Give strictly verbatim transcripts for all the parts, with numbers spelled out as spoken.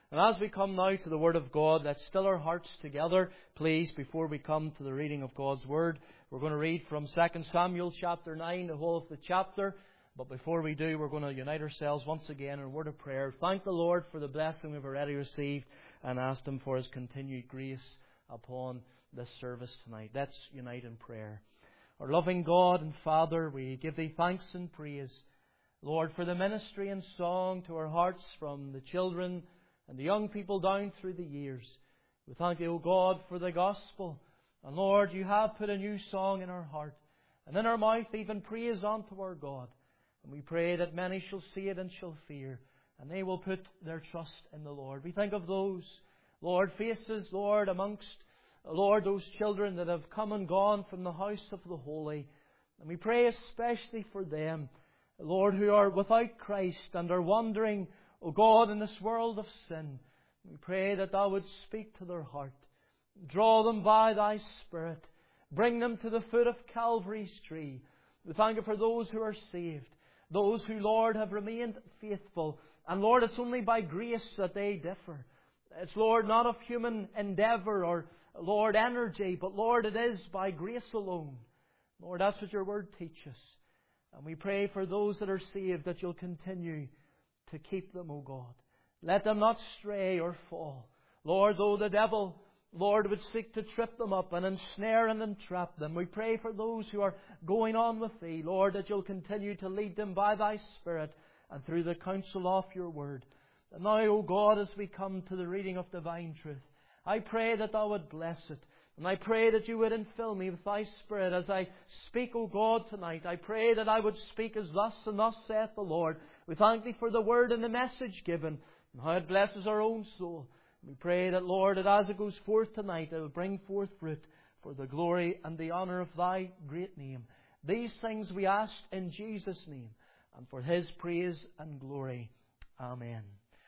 And as we come now to the Word of God, let's still our hearts together, please, before we come to the reading of God's Word. We're going to read from Second Samuel chapter nine, the whole of the chapter. But before we do, we're going to unite ourselves once again in a word of prayer. Thank the Lord for the blessing we've already received and ask Him for His continued grace upon this service tonight. Let's unite in prayer. Our loving God and Father, we give Thee thanks and praise, Lord, for the ministry and song to our hearts from the children and the young people down through the years. We thank Thee, O God, for the gospel. And Lord, You have put a new song in our heart, and in our mouth even praise unto our God. And we pray that many shall see it and shall fear, and they will put their trust in the Lord. We think of those, Lord, faces, Lord, amongst, Lord, those children that have come and gone from the house of the holy. And we pray especially for them, Lord, who are without Christ and are wandering, O God, in this world of sin. We pray that Thou would speak to their heart. Draw them by Thy Spirit. Bring them to the foot of Calvary's tree. We thank You for those who are saved. Those who, Lord, have remained faithful. And Lord, it's only by grace that they differ. It's, Lord, not of human endeavour or, Lord, energy, but, Lord, it is by grace alone. Lord, that's what Your Word teaches. And we pray for those that are saved that You'll continue to keep them, O God. Let them not stray or fall. Lord, though the devil, Lord, would seek to trip them up and ensnare and entrap them, we pray for those who are going on with Thee, Lord, that You'll continue to lead them by Thy Spirit and through the counsel of Your Word. And now, O God, as we come to the reading of divine truth, I pray that Thou would bless it. And I pray that You would infill me with Thy Spirit as I speak, O God, tonight. I pray that I would speak as thus and thus saith the Lord. We thank Thee for the word and the message given, and how it blesses our own soul. We pray that, Lord, that as it goes forth tonight, it will bring forth fruit for the glory and the honour of Thy great name. These things we ask in Jesus' name, and for His praise and glory. Amen.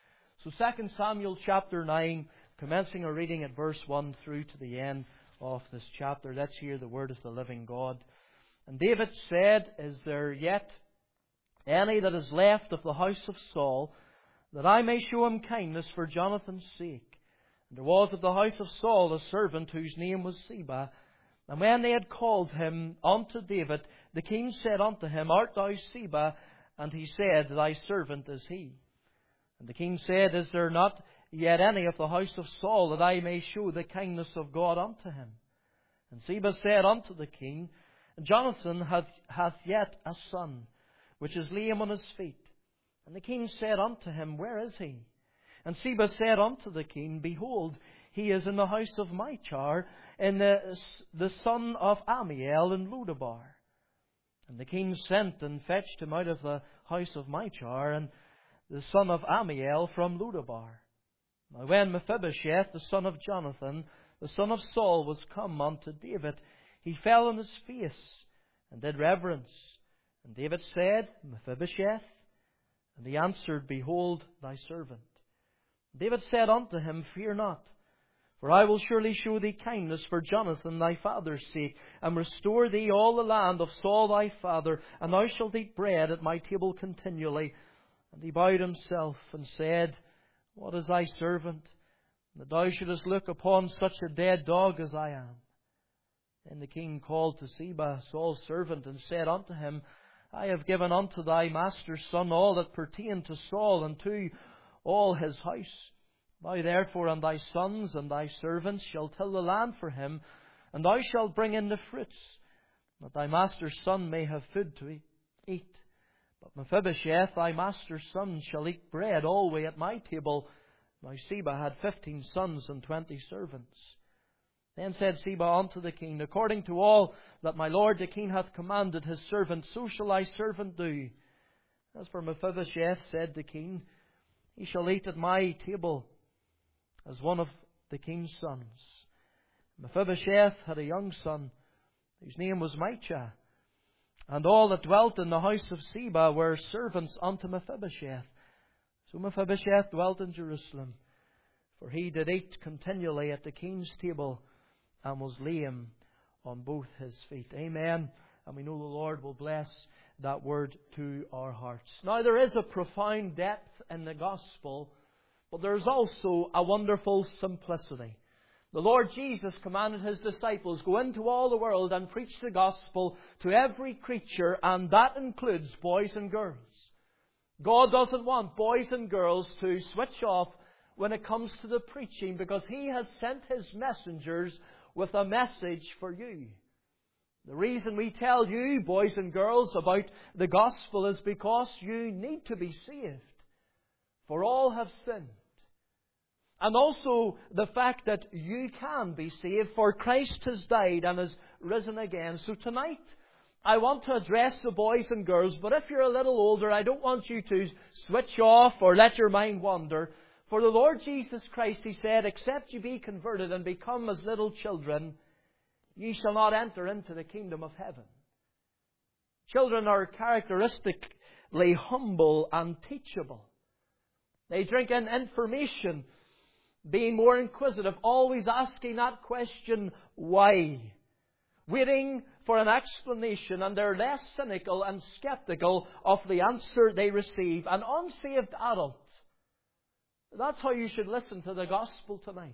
So Second Samuel chapter nine, commencing our reading at verse one through to the end of this chapter. Let's hear the word of the living God. And David said, Is there yet any that is left of the house of Saul, that I may show him kindness for Jonathan's sake? And there was of the house of Saul a servant whose name was Ziba. And when they had called him unto David, the king said unto him, Art thou Ziba? And he said, Thy servant is he. And the king said, Is there not yet any of the house of Saul, that I may show the kindness of God unto him? And Ziba said unto the king, Jonathan hath, hath yet a son, which is lame on his feet. And the king said unto him, Where is he? And Ziba said unto the king, Behold, he is in the house of Machar, in the, the son of Amiel in Lodabar. And the king sent and fetched him out of the house of Machar, and the son of Amiel from Lodabar. Now when Mephibosheth, the son of Jonathan, the son of Saul, was come unto David, he fell on his face and did reverence. And David said, Mephibosheth? And he answered, Behold, thy servant. David said unto him, Fear not, for I will surely show thee kindness for Jonathan thy father's sake, and restore thee all the land of Saul thy father, and thou shalt eat bread at my table continually. And he bowed himself and said, What is thy servant, that thou shouldest look upon such a dead dog as I am? Then the king called to Ziba, Saul's servant, and said unto him, I have given unto thy master's son all that pertained to Saul and to all his house. Thou therefore and thy sons and thy servants shall till the land for him, and thou shalt bring in the fruits, that thy master's son may have food to eat. But Mephibosheth, thy master's son, shall eat bread alway at my table. Now Ziba had fifteen sons and twenty servants. Then said Ziba unto the king, According to all that my lord the king hath commanded his servant, so shall thy servant do. As for Mephibosheth, said the king, he shall eat at my table as one of the king's sons. Mephibosheth had a young son, whose name was Micah. And all that dwelt in the house of Ziba were servants unto Mephibosheth. So Mephibosheth dwelt in Jerusalem, for he did eat continually at the king's table, and was lame on both his feet. Amen. And we know the Lord will bless that word to our hearts. Now there is a profound depth in the gospel but there is also a wonderful simplicity. The Lord Jesus commanded His disciples, go into all the world and preach the gospel to every creature, and that includes boys and girls. God doesn't want boys and girls to switch off when it comes to the preaching, because He has sent His messengers with a message for you. The reason we tell you, boys and girls, about the gospel is because you need to be saved. For all have sinned. And also the fact that you can be saved, for Christ has died and has risen again. So tonight, I want to address the boys and girls, but if you're a little older, I don't want you to switch off or let your mind wander. For the Lord Jesus Christ, He said, except you be converted and become as little children, ye shall not enter into the kingdom of heaven. Children are characteristically humble and teachable. They drink in information, being more inquisitive, always asking that question, why? Waiting for an explanation, and they're less cynical and skeptical of the answer they receive. An unsaved adult, that's how you should listen to the gospel tonight.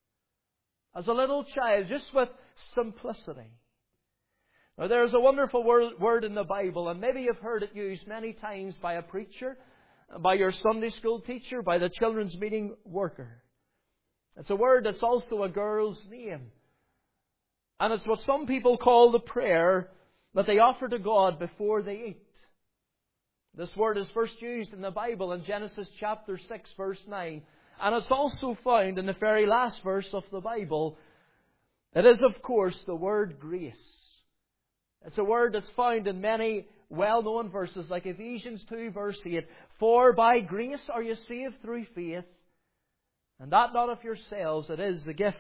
As a little child, just with simplicity. Now, there's a wonderful word, word in the Bible, and maybe you've heard it used many times by a preacher, by your Sunday school teacher, by the children's meeting worker. It's a word that's also a girl's name. And it's what some people call the prayer that they offer to God before they eat. This word is first used in the Bible in Genesis chapter six, verse nine. And it's also found in the very last verse of the Bible. It is, of course, the word grace. It's a word that's found in many well-known verses, like Ephesians two, verse eight. For by grace are you saved through faith, and that not of yourselves, it is the gift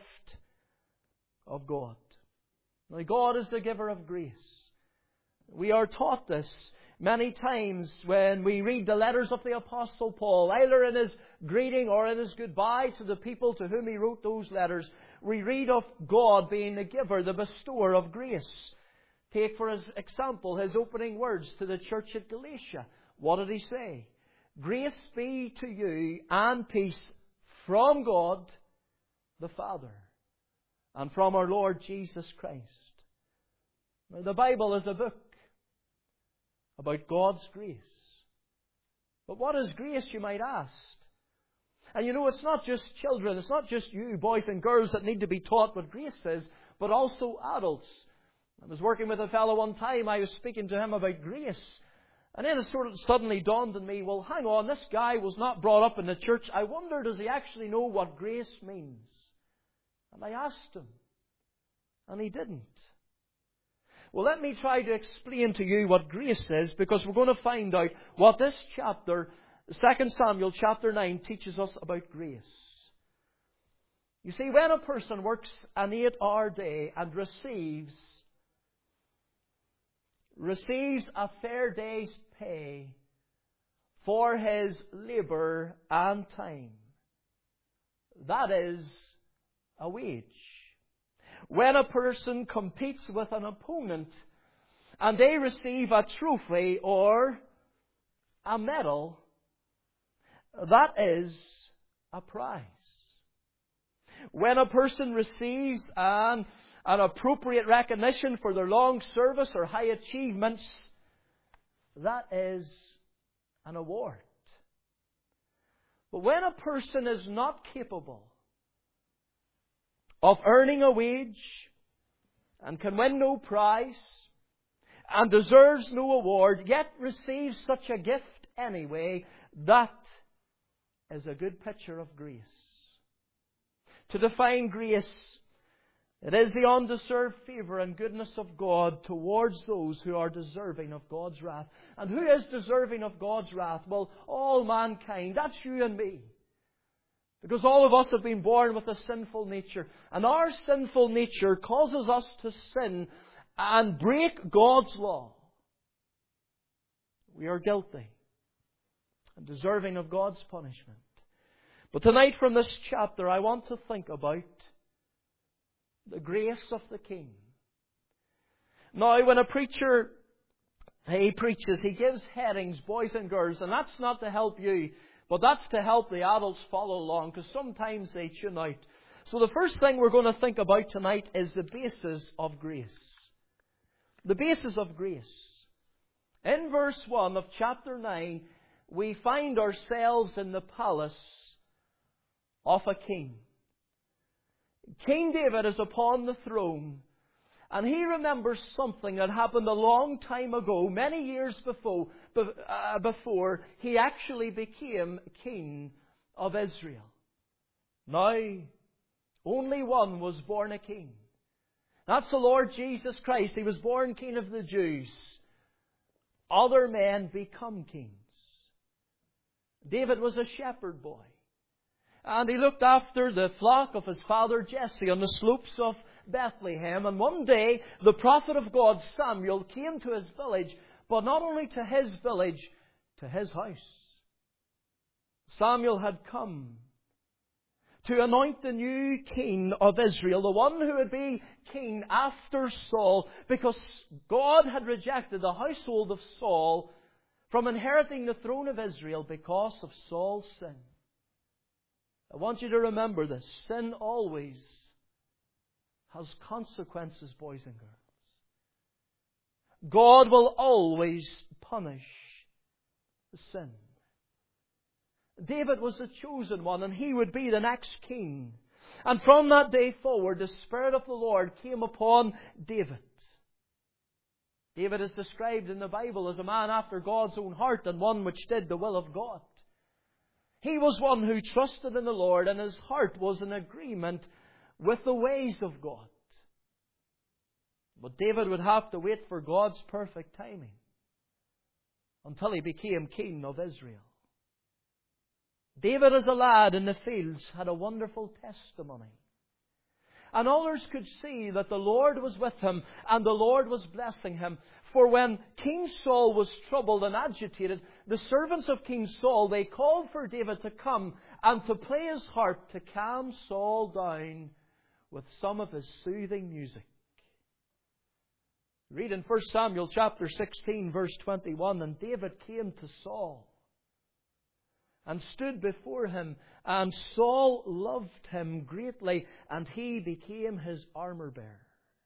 of God. Now, God is the giver of grace. We are taught this many times when we read the letters of the Apostle Paul, either in his greeting or in his goodbye to the people to whom he wrote those letters. We read of God being the giver, the bestower of grace. Take for his example his opening words to the church at Galatia. What did he say? Grace be to you and peace from God the Father and from our Lord Jesus Christ. Now, the Bible is a book about God's grace. But what is grace, you might ask? And you know, it's not just children, it's not just you, boys and girls, that need to be taught what grace is, but also adults. I was working with a fellow one time, I was speaking to him about grace. And then it sort of suddenly dawned on me, well, hang on, this guy was not brought up in the church. I wonder, does he actually know what grace means? And I asked him. And he didn't. Well, let me try to explain to you what grace is, because we're going to find out what this chapter, Second Samuel chapter nine, teaches us about grace. You see, when a person works an eight-hour day and receives receives a fair day's pay for his labour and time, that is a wage. When a person competes with an opponent and they receive a trophy or a medal, that is a prize. When a person receives an, an appropriate recognition for their long service or high achievements, that is an award. But when a person is not capable of earning a wage and can win no prize and deserves no award, yet receives such a gift anyway, that is a good picture of grace. To define grace, it is the undeserved favour and goodness of God towards those who are deserving of God's wrath. And who is deserving of God's wrath? Well, all mankind. That's you and me. Because all of us have been born with a sinful nature. And our sinful nature causes us to sin and break God's law. We are guilty and deserving of God's punishment. But tonight from this chapter, I want to think about the grace of the King. Now, when a preacher, he preaches, he gives headings, boys and girls, and that's not to help you But that's to help the adults follow along, because sometimes they tune out. So the first thing we're going to think about tonight is the basis of grace. The basis of grace. In verse one of chapter nine, we find ourselves in the palace of a king. King David is upon the throne, and he remembers something that happened a long time ago, many years before, uh, before he actually became king of Israel. Now, only one was born a king. That's the Lord Jesus Christ. He was born King of the Jews. Other men become kings. David was a shepherd boy. And he looked after the flock of his father Jesse on the slopes of Bethlehem. And one day, the prophet of God, Samuel, came to his village, but not only to his village, to his house. Samuel had come to anoint the new king of Israel, the one who would be king after Saul, because God had rejected the household of Saul from inheriting the throne of Israel because of Saul's sin. I want you to remember this. Sin always has consequences, boys and girls. God will always punish the sin. David was the chosen one, and he would be the next king. And from that day forward, the Spirit of the Lord came upon David. David is described in the Bible as a man after God's own heart, and one which did the will of God. He was one who trusted in the Lord, and his heart was in agreement with the ways of God. But David would have to wait for God's perfect timing until he became king of Israel. David, as a lad in the fields, had a wonderful testimony. And others could see that the Lord was with him and the Lord was blessing him. For when King Saul was troubled and agitated, the servants of King Saul, they called for David to come and to play his harp to calm Saul down with some of his soothing music. Read in First Samuel chapter sixteen, verse twenty-one, and David came to Saul and stood before him, and Saul loved him greatly, and he became his armor-bearer.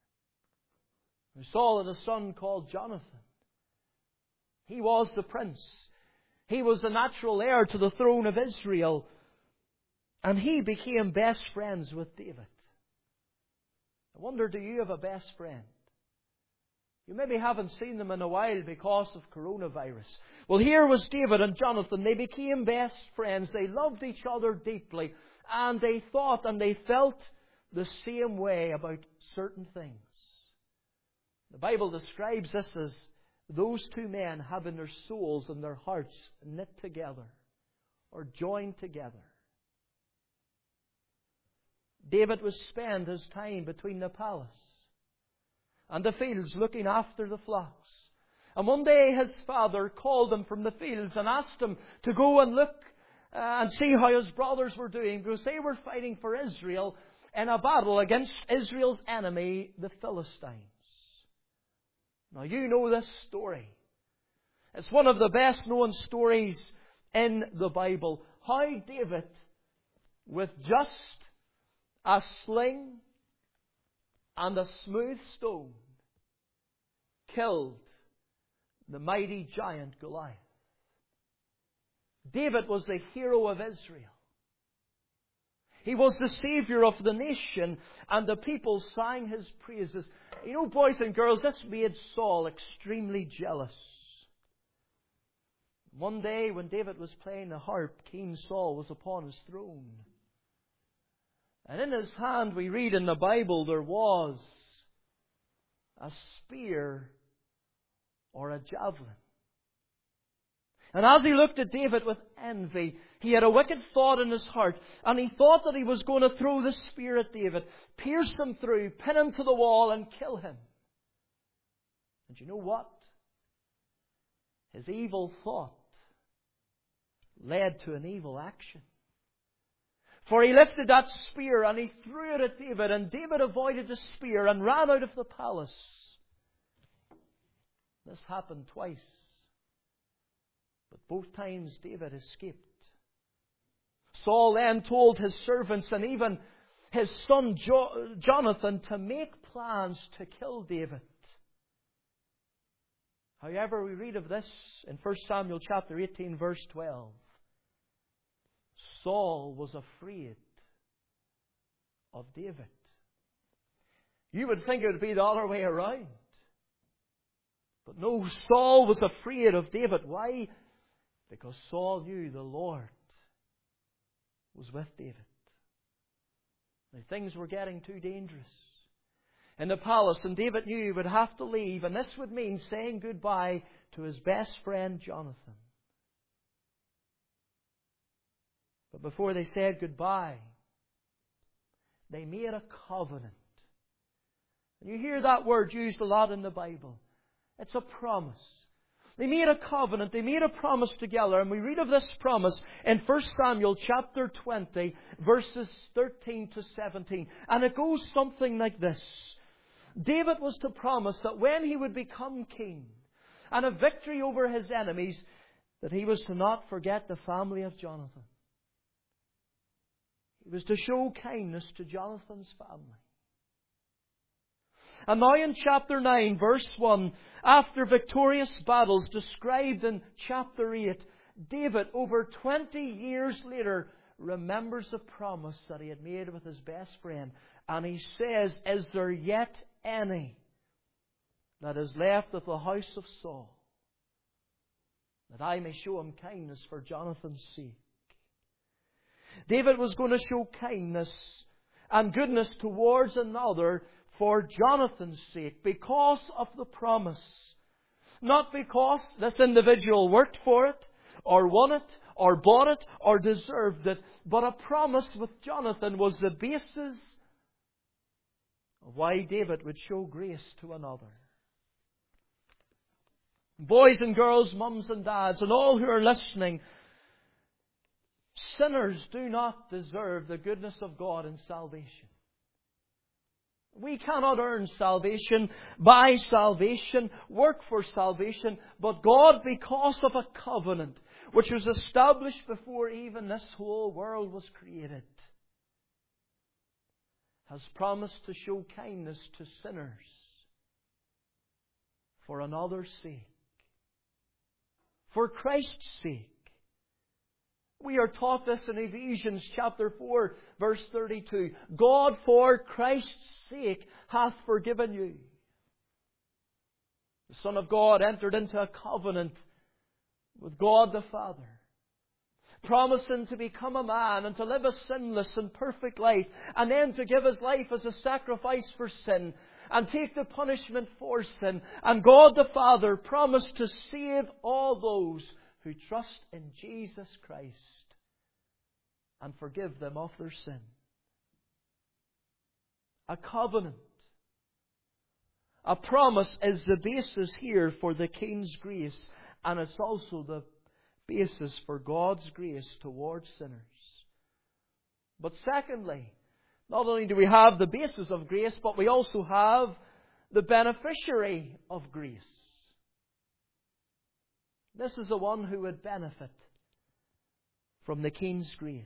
Saul had a son called Jonathan. He was the prince. He was the natural heir to the throne of Israel, and he became best friends with David. I wonder, do you have a best friend? You maybe haven't seen them in a while because of coronavirus. Well, here was David and Jonathan. They became best friends. They loved each other deeply. And they thought and they felt the same way about certain things. The Bible describes this as those two men having their souls and their hearts knit together or joined together. David would spend his time between the palace and the fields looking after the flocks. And one day his father called him from the fields and asked him to go and look uh, and see how his brothers were doing, because they were fighting for Israel in a battle against Israel's enemy, the Philistines. Now you know this story. It's one of the best known stories in the Bible. How David, with just a sling and a smooth stone, killed the mighty giant Goliath. David was the hero of Israel. He was the Savior of the nation, and the people sang His praises. You know, boys and girls, this made Saul extremely jealous. One day when David was playing the harp, King Saul was upon his throne. And in his hand, we read in the Bible, there was a spear or a javelin. And as he looked at David with envy, he had a wicked thought in his heart. And he thought that he was going to throw the spear at David, pierce him through, pin him to the wall and kill him. And you know what? His evil thought led to an evil action. For he lifted that spear and he threw it at David, and David avoided the spear and ran out of the palace. This happened twice. But both times David escaped. Saul then told his servants and even his son jo- Jonathan to make plans to kill David. However, we read of this in First Samuel chapter eighteen, verse twelve. Saul was afraid of David. You would think it would be the other way around. But no, Saul was afraid of David. Why? Because Saul knew the Lord was with David. Now, things were getting too dangerous in the palace, and David knew he would have to leave, and this would mean saying goodbye to his best friend Jonathan. But before they said goodbye, they made a covenant. And you hear that word used a lot in the Bible. It's a promise. They made a covenant. They made a promise together. And we read of this promise in First Samuel chapter twenty, verses thirteen to seventeen. And it goes something like this. David was to promise that when he would become king and have victory over his enemies, that he was to not forget the family of Jonathan. He was to show kindness to Jonathan's family. And now in chapter nine, verse one, after victorious battles described in chapter eight, David, over twenty years later, remembers the promise that he had made with his best friend. And he says, "Is there yet any that is left of the house of Saul, that I may show him kindness for Jonathan's sake?" David was going to show kindness and goodness towards another for Jonathan's sake, because of the promise. Not because this individual worked for it, or won it, or bought it, or deserved it, but a promise with Jonathan was the basis of why David would show grace to another. Boys and girls, mums and dads, and all who are listening, sinners do not deserve the goodness of God in salvation. We cannot earn salvation, buy salvation, work for salvation, but God, because of a covenant which was established before even this whole world was created, has promised to show kindness to sinners for another's sake, for Christ's sake. We are taught this in Ephesians chapter four, verse thirty-two. God for Christ's sake hath forgiven you. The Son of God entered into a covenant with God the Father, promising to become a man and to live a sinless and perfect life, and then to give His life as a sacrifice for sin and take the punishment for sin. And God the Father promised to save all those who trust in Jesus Christ and forgive them of their sin. A covenant, a promise is the basis here for the King's grace, and it's also the basis for God's grace towards sinners. But secondly, not only do we have the basis of grace, but we also have the beneficiary of grace. This is the one who would benefit from the King's grace.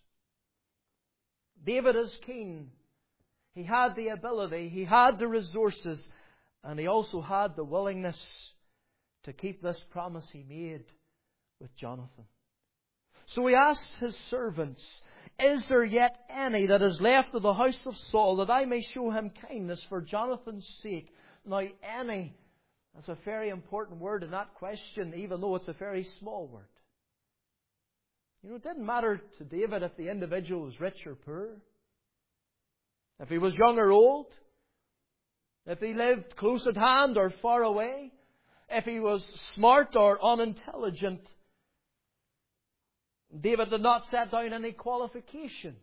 David as king, he had the ability, he had the resources, and he also had the willingness to keep this promise he made with Jonathan. So he asked his servants, "Is there yet any that is left of the house of Saul, that I may show him kindness for Jonathan's sake?" Now, any, that's a very important word in that question, even though it's a very small word. You know, it didn't matter to David if the individual was rich or poor, if he was young or old, if he lived close at hand or far away, if he was smart or unintelligent. David did not set down any qualifications,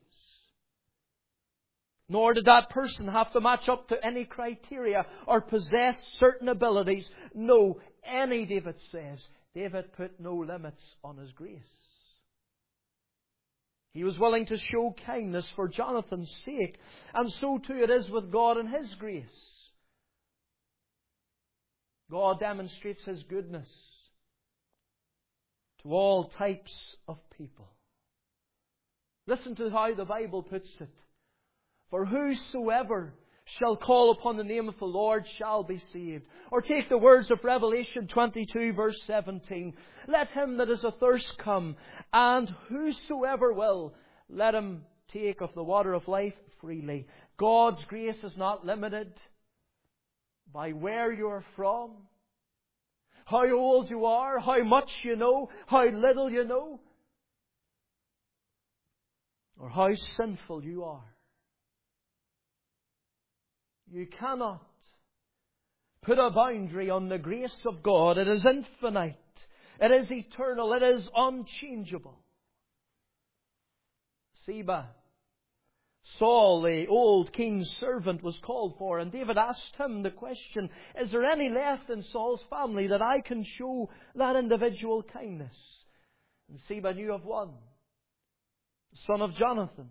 nor did that person have to match up to any criteria or possess certain abilities. No, any, David says, David put no limits on his grace. He was willing to show kindness for Jonathan's sake, and so too it is with God and His grace. God demonstrates His goodness to all types of people. Listen to how the Bible puts it. For whosoever shall call upon the name of the Lord shall be saved. Or take the words of Revelation twenty-two verse seventeen. Let him that is athirst come, and whosoever will, let him take of the water of life freely. God's grace is not limited by where you are from, how old you are, how much you know, how little you know, or how sinful you are. You cannot put a boundary on the grace of God. It is infinite. It is eternal. It is unchangeable. Ziba, Saul, the old king's servant, was called for, and David asked him the question, is there any left in Saul's family that I can show that individual kindness? And Ziba knew of one, the son of Jonathan.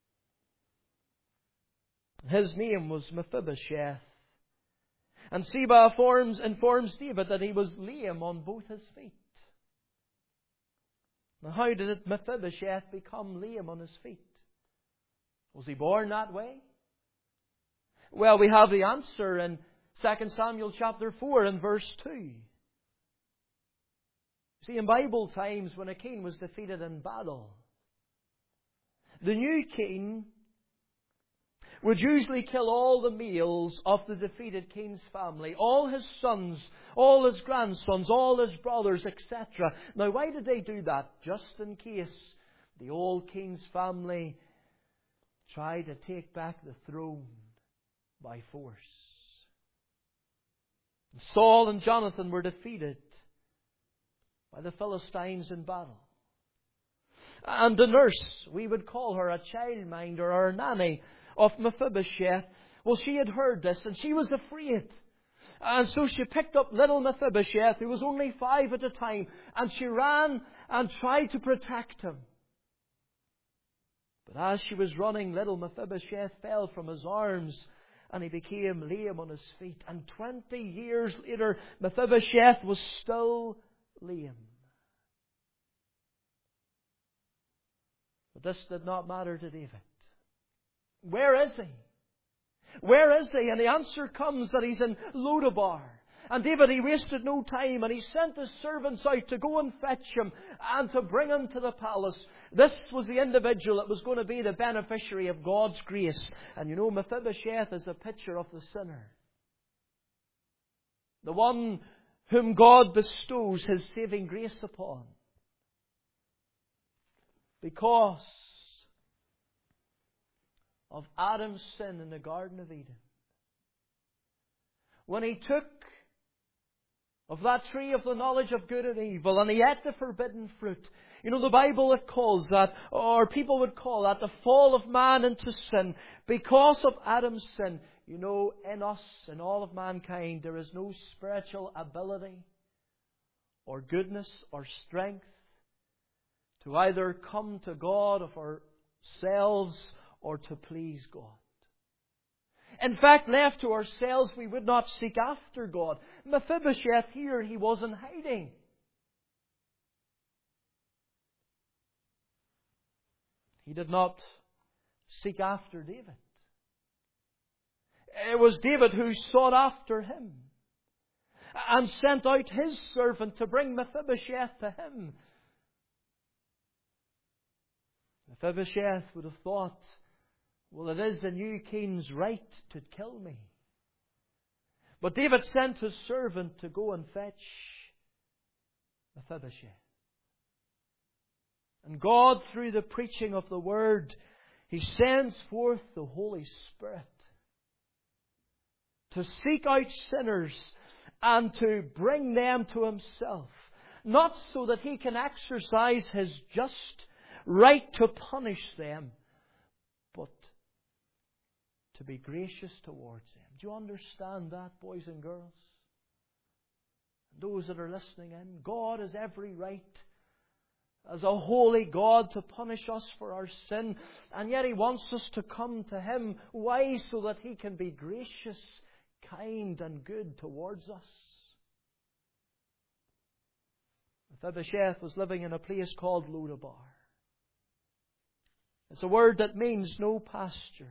His name was Mephibosheth. And Ziba informs, informs David that he was lame on both his feet. Now, how did it Mephibosheth become lame on his feet? Was he born that way? Well, we have the answer in Second Samuel chapter four and verse two. See, in Bible times, when a king was defeated in battle, the new king would usually kill all the males of the defeated king's family, all his sons, all his grandsons, all his brothers, et cetera. Now, why did they do that? Just in case the old king's family tried to take back the throne by force. Saul and Jonathan were defeated by the Philistines in battle. And the nurse, we would call her a childminder or a nanny of Mephibosheth, well, she had heard this and she was afraid. And so she picked up little Mephibosheth, who was only five at the time, and she ran and tried to protect him. But as she was running, little Mephibosheth fell from his arms and he became lame on his feet. And twenty years later, Mephibosheth was still lame. But this did not matter to David. Where is he? Where is he? And the answer comes that he's in Lodabar. And David, he wasted no time, and he sent his servants out to go and fetch him and to bring him to the palace. This was the individual that was going to be the beneficiary of God's grace. And you know, Mephibosheth is a picture of the sinner. The one whom God bestows His saving grace upon. Because of Adam's sin in the Garden of Eden. When he took of that tree of the knowledge of good and evil and he ate the forbidden fruit. You know, the Bible it calls that, or people would call that, the fall of man into sin. Because of Adam's sin, you know, in us, in all of mankind, there is no spiritual ability or goodness or strength to either come to God of ourselves or to please God. In fact, left to ourselves, we would not seek after God. Mephibosheth here, he was in hiding. He did not seek after David. It was David who sought after him and sent out his servant to bring Mephibosheth to him. Mephibosheth would have thought, well, it is the new king's right to kill me. But David sent his servant to go and fetch Mephibosheth. And God, through the preaching of the Word, He sends forth the Holy Spirit to seek out sinners and to bring them to Himself. Not so that He can exercise His just right to punish them, but to be gracious towards them. Do you understand that, boys and girls? Those that are listening in, God has every right as a holy God to punish us for our sin, and yet He wants us to come to Him. Why? So that He can be gracious, kind and good towards us. Mephibosheth was living in a place called Lodabar. It's a word that means no pasture.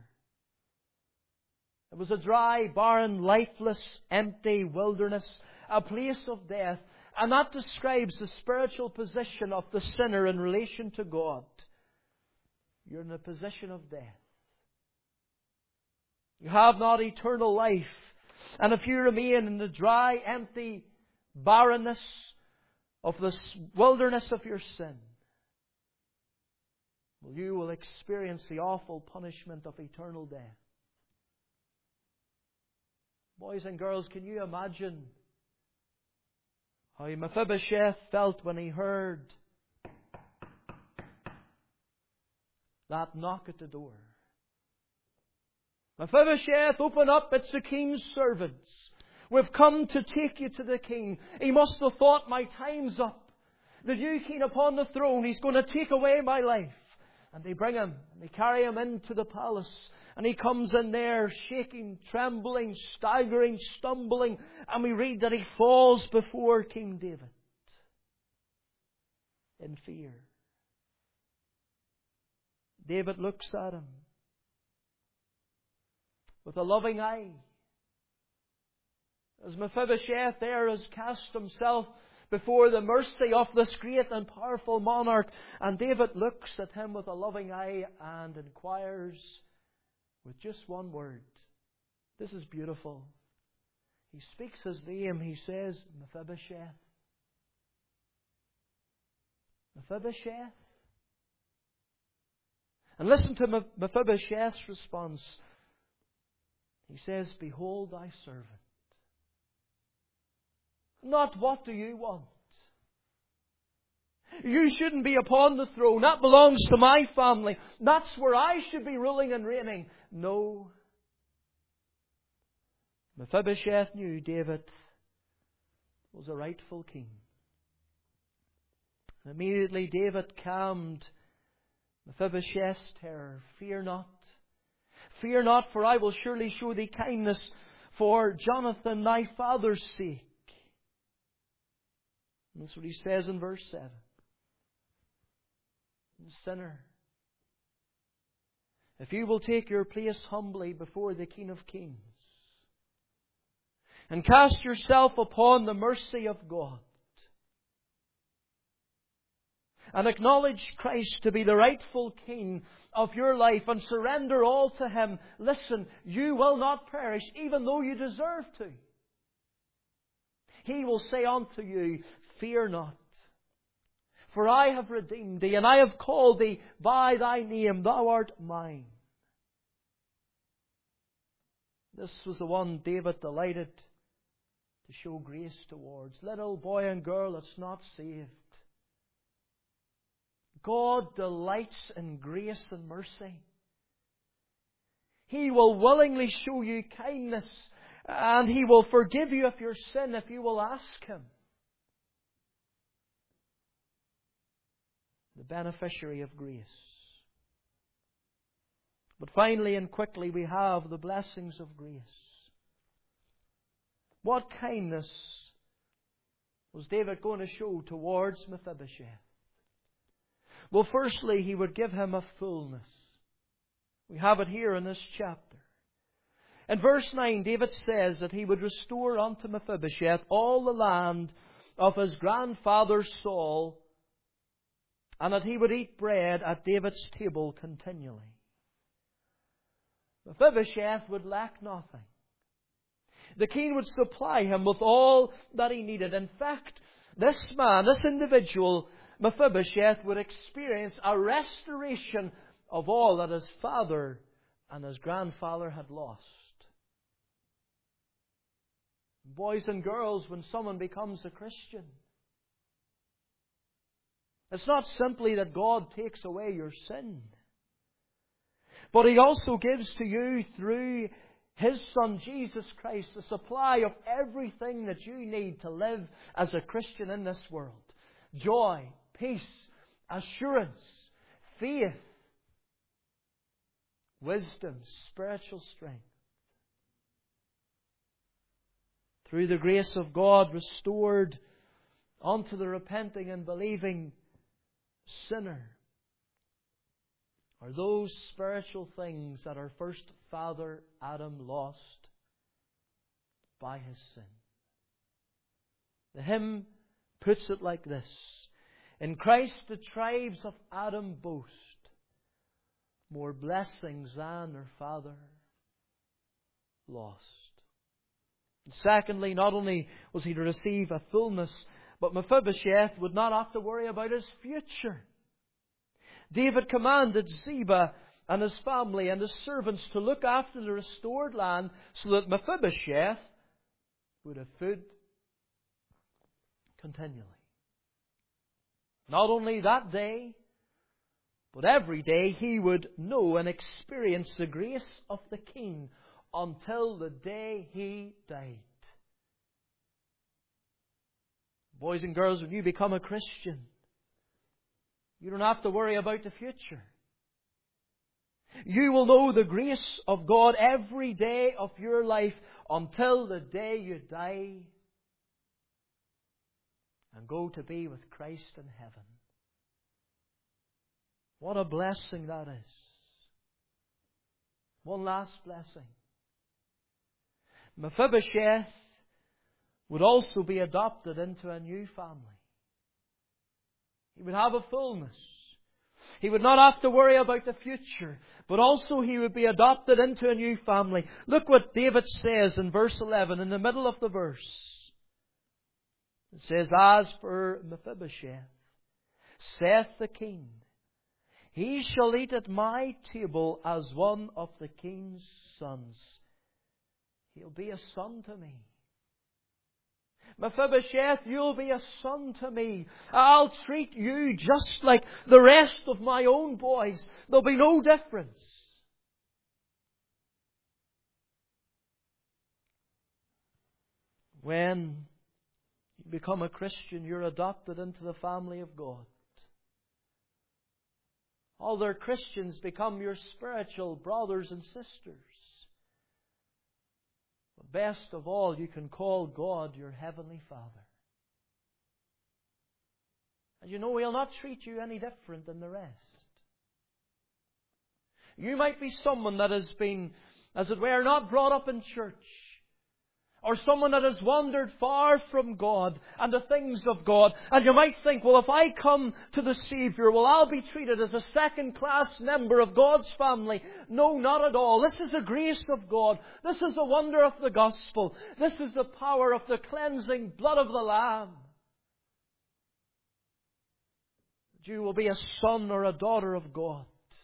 It was a dry, barren, lifeless, empty wilderness, a place of death. And that describes the spiritual position of the sinner in relation to God. You're in a position of death. You have not eternal life. And if you remain in the dry, empty barrenness of this wilderness of your sin, well, you will experience the awful punishment of eternal death. Boys and girls, can you imagine how Mephibosheth felt when he heard that knock at the door? Mephibosheth, open up, it's the king's servants. We've come to take you to the king. He must have thought, my time's up. The new king upon the throne, he's going to take away my life. And they bring him, and they carry him into the palace. And he comes in there shaking, trembling, staggering, stumbling. And we read that he falls before King David in fear. David looks at him with a loving eye. As Mephibosheth there has cast himself before the mercy of this great and powerful monarch, and David looks at him with a loving eye and inquires with just one word. This is beautiful. He speaks his name. He says, Mephibosheth. Mephibosheth. And listen to Mephibosheth's response. He says, behold thy servant. Not what do you want? You shouldn't be upon the throne. That belongs to my family. That's where I should be ruling and reigning. No. Mephibosheth knew David was a rightful king. And immediately David calmed Mephibosheth's terror. Fear not. Fear not, for I will surely show thee kindness for Jonathan thy father's sake. And that's what he says in verse seven. Sinner, if you will take your place humbly before the King of Kings and cast yourself upon the mercy of God and acknowledge Christ to be the rightful King of your life and surrender all to Him, listen, you will not perish even though you deserve to. He will say unto you, fear not. For I have redeemed thee, and I have called thee by thy name. Thou art mine. This was the one David delighted to show grace towards. Little boy and girl that's not saved. God delights in grace and mercy. He will willingly show you kindness, and He will forgive you of your sin if you will ask Him. The beneficiary of grace. But finally and quickly we have the blessings of grace. What kindness was David going to show towards Mephibosheth? Well, firstly, he would give him a fullness. We have it here in this chapter. In verse nine, David says that he would restore unto Mephibosheth all the land of his grandfather Saul, and that he would eat bread at David's table continually. Mephibosheth would lack nothing. The king would supply him with all that he needed. In fact, this man, this individual, Mephibosheth, would experience a restoration of all that his father and his grandfather had lost. Boys and girls, when someone becomes a Christian, it's not simply that God takes away your sin, but He also gives to you through His Son Jesus Christ the supply of everything that you need to live as a Christian in this world. Joy, peace, assurance, faith, wisdom, spiritual strength. Through the grace of God restored unto the repenting and believing sinner. are those spiritual things that our first father Adam lost by his sin. The hymn puts it like this: in Christ the tribes of Adam boast more blessings than their father lost. And secondly, not only was he to receive a fullness, but Mephibosheth would not have to worry about his future. David commanded Ziba and his family and his servants to look after the restored land so that Mephibosheth would have food continually. Not only that day, but every day he would know and experience the grace of the King until the day he died. Boys and girls, when you become a Christian, you don't have to worry about the future. You will know the grace of God every day of your life until the day you die and go to be with Christ in heaven. What a blessing that is. One last blessing. Mephibosheth would also be adopted into a new family. He would have a fullness. He would not have to worry about the future, but also he would be adopted into a new family. Look what David says in verse eleven, in the middle of the verse. It says, "As for Mephibosheth, saith the king, he shall eat at my table as one of the king's sons. He'll be a son to me. Mephibosheth, you'll be a son to me. I'll treat you just like the rest of my own boys. There'll be no difference." When you become a Christian, you're adopted into the family of God. Other Christians become your spiritual brothers and sisters. But best of all, you can call God your Heavenly Father. And you know, He'll not treat you any different than the rest. You might be someone that has been, as it were, not brought up in church. Or someone that has wandered far from God and the things of God. And you might think, well, if I come to the Saviour, well, I'll be treated as a second-class member of God's family. No, not at all. This is the grace of God. This is the wonder of the gospel. This is the power of the cleansing blood of the Lamb. You will be a son or a daughter of God.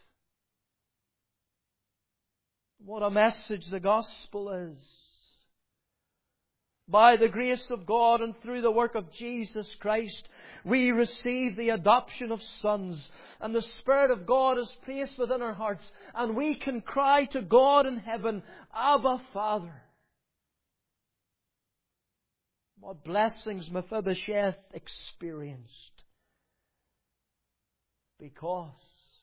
What a message the gospel is. By the grace of God and through the work of Jesus Christ, we receive the adoption of sons. And the Spirit of God is placed within our hearts. And we can cry to God in heaven, "Abba, Father." What blessings Mephibosheth experienced because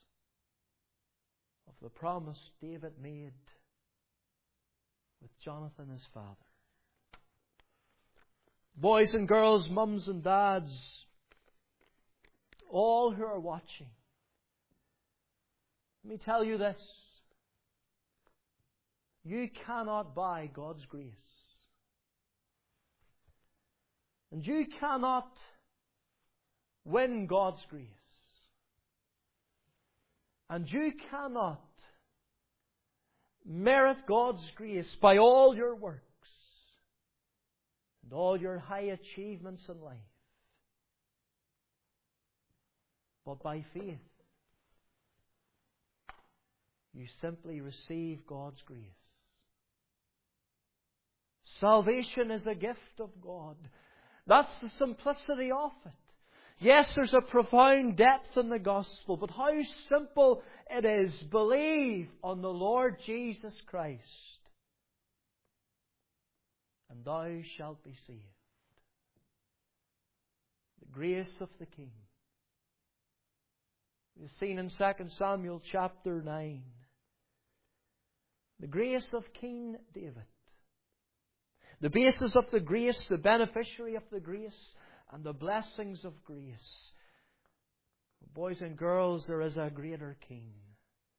of the promise David made with Jonathan his father. Boys and girls, mums and dads, all who are watching, let me tell you this. You cannot buy God's grace. And you cannot win God's grace. And you cannot merit God's grace by all your works and all your high achievements in life, but by faith. You simply receive God's grace. Salvation is a gift of God. That's the simplicity of it. Yes, there's a profound depth in the gospel, but how simple it is. Believe on the Lord Jesus Christ, and thou shalt be saved. The grace of the King. We've seen in Second Samuel chapter nine. The grace of King David. The basis of the grace, the beneficiary of the grace, and the blessings of grace. Boys and girls, there is a greater King.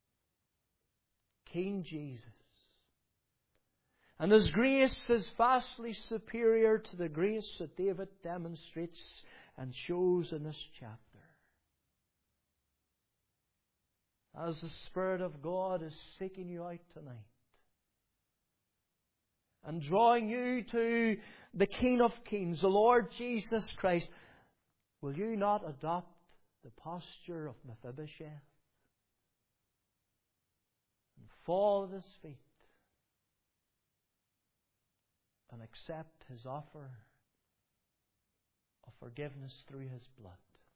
King Jesus. And His grace is vastly superior to the grace that David demonstrates and shows in this chapter. As the Spirit of God is seeking you out tonight and drawing you to the King of Kings, the Lord Jesus Christ, will you not adopt the posture of Mephibosheth and fall at His feet and accept His offer of forgiveness through His blood?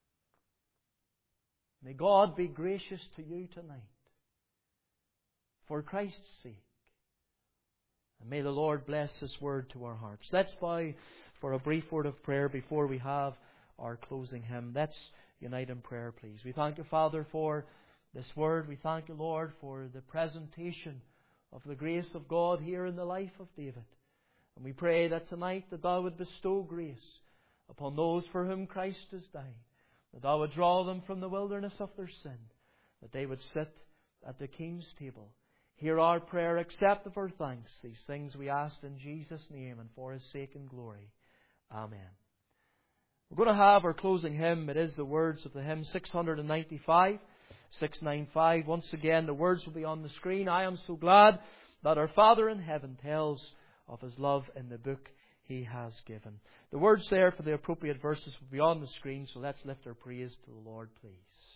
May God be gracious to you tonight for Christ's sake. And may the Lord bless His word to our hearts. Let's bow for a brief word of prayer before we have our closing hymn. Let's unite in prayer, please. We thank you, Father, for this word. We thank you, Lord, for the presentation of the grace of God here in the life of David. And we pray that tonight that Thou would bestow grace upon those for whom Christ has died. That Thou would draw them from the wilderness of their sin. That they would sit at the King's table. Hear our prayer, accept of our thanks. These things we ask in Jesus' name and for His sake and glory. Amen. We're going to have our closing hymn. It is the words of the hymn six ninety-five, six ninety-five. Once again, the words will be on the screen. I am so glad that our Father in heaven tells of His love in the book He has given. The words there for the appropriate verses will be on the screen, so let's lift our praise to the Lord, please.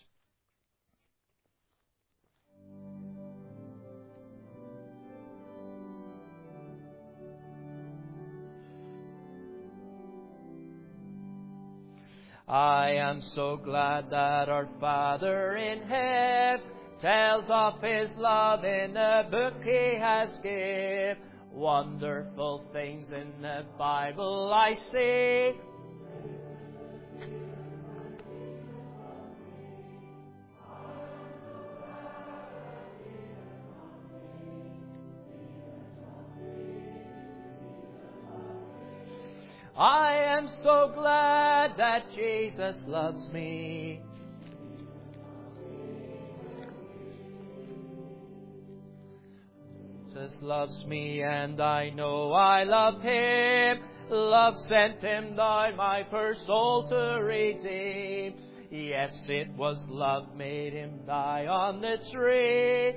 I am so glad that our Father in heaven tells of His love in the book He has given. Wonderful things in the Bible I see. I am so glad that Jesus loves me. Jesus loves me and I know I love Him. Love sent Him down my poor soul to redeem. Yes, it was love made Him die on the tree.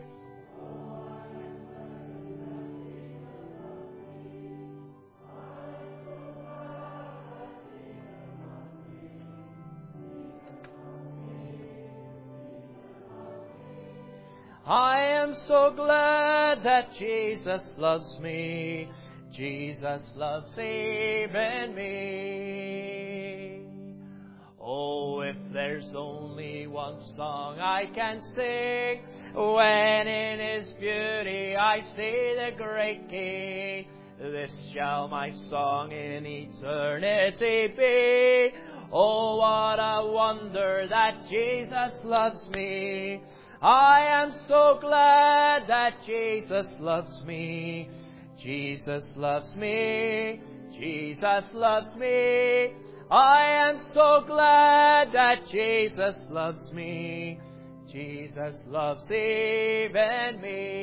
I am so glad that Jesus loves me. Jesus loves even me. Oh, if there's only one song I can sing, when in His beauty I see the great King, this shall my song in eternity be. Oh, what a wonder that Jesus loves me. I am so glad that Jesus loves me. Jesus loves me. Jesus loves me. I am so glad that Jesus loves me. Jesus loves even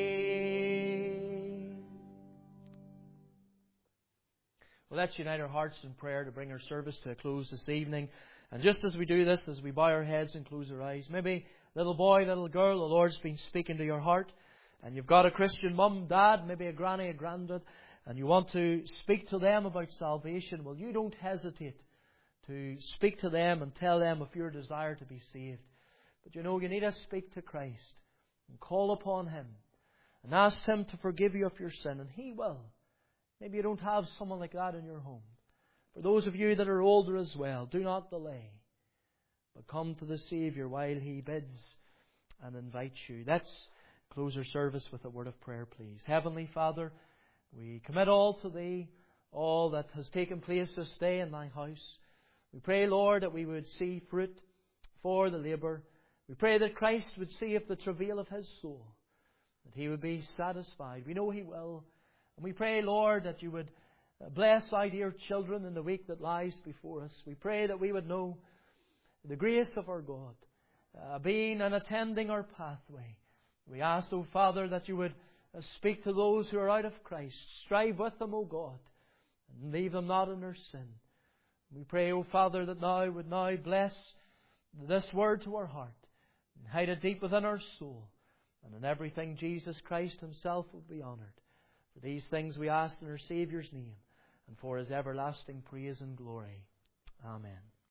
me. Well, let's unite our hearts in prayer to bring our service to a close this evening. And just as we do this, as we bow our heads and close our eyes, maybe little boy, little girl, the Lord's been speaking to your heart, and you've got a Christian mum, dad, maybe a granny, a granddad, and you want to speak to them about salvation. Well, you don't hesitate to speak to them and tell them of your desire to be saved. But you know, you need to speak to Christ and call upon Him and ask Him to forgive you of your sin, and He will. Maybe you don't have someone like that in your home. For those of you that are older as well, do not delay, but come to the Saviour while He bids and invites you. Let's close our service with a word of prayer, please. Heavenly Father, we commit all to Thee, all that has taken place this day in Thy house. We pray, Lord, that we would see fruit for the labour. We pray that Christ would see of the travail of His soul, that He would be satisfied. We know He will. And we pray, Lord, that You would bless Thy dear children in the week that lies before us. We pray that we would know the grace of our God, uh, being and attending our pathway. We ask, O Father, that You would Uh, speak to those who are out of Christ. Strive with them, O God, and leave them not in their sin. We pray, O Father, that Thou would now bless this word to our heart and hide it deep within our soul. And in everything Jesus Christ Himself will be honoured. For these things we ask in our Saviour's name and for His everlasting praise and glory. Amen.